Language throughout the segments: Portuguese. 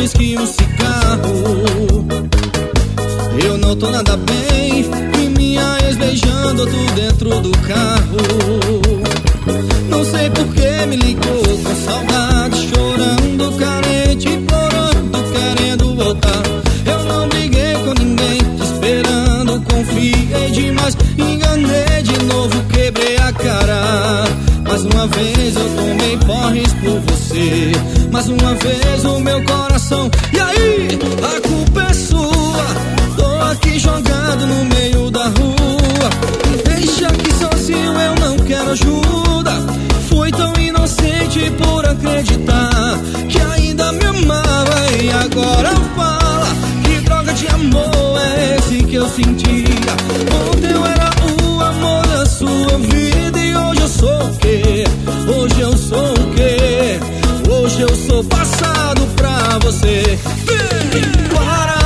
uísque e um cigarro. Eu não tô nada bem, vi minha ex beijando outro dentro do carro. Não sei por que me ligou com saudade, chorando, carente, implorando, querendo voltar. Eu não briguei com ninguém, te esperando, confiei demais, enganei de novo, quebrei a cara. Mais uma vez eu tomei porres por você, mais uma vez o meu coração. E aí, a culpa é sua, tô aqui jogado no meio da rua. Me deixa aqui sozinho, eu não quero ajuda. Fui tão inocente por acreditar que ainda me amava. E agora fala, que droga de amor é esse que eu sentia? Ontem eu era o amor da sua vida e hoje eu sou o quê? Hoje eu sou o quê? Hoje eu sou passado pra você. Para.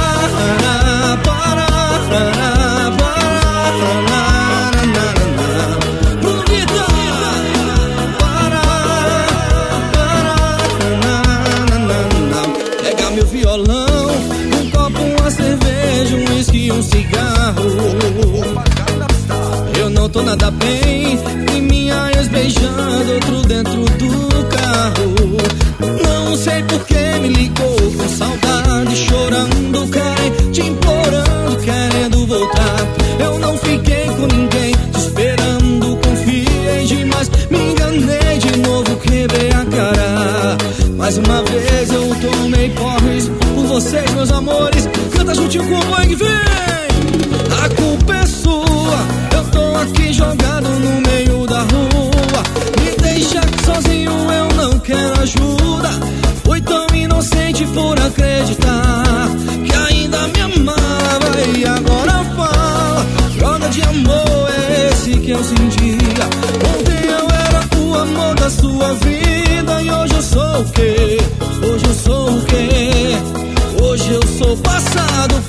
Pega meu violão, um copo, uma cerveja, um uísque e um cigarro. Eu não tô nada bem, e minha ex beijando outro dentro do carro. Não sei por que me ligou com saudade, chorando, carente, implorando, querendo voltar. Eu não fiquei com ninguém, te esperando, confiei demais, me enganei de novo, quebrei a cara. Mais uma vez eu tomei porres por vocês, meus amores. Canta juntinho com o Boing, vem! A culpa é sua, eu tô aqui jogado no meio da rua. Me deixa aqui sozinho, eu não quero ajuda. Fui tão inocente por acreditar que ainda me amava. E agora fala, droga de amor é esse que eu sentia? Ontem eu era o amor da sua vida e hoje eu sou o quê? Hoje eu sou o quê? Hoje eu sou passado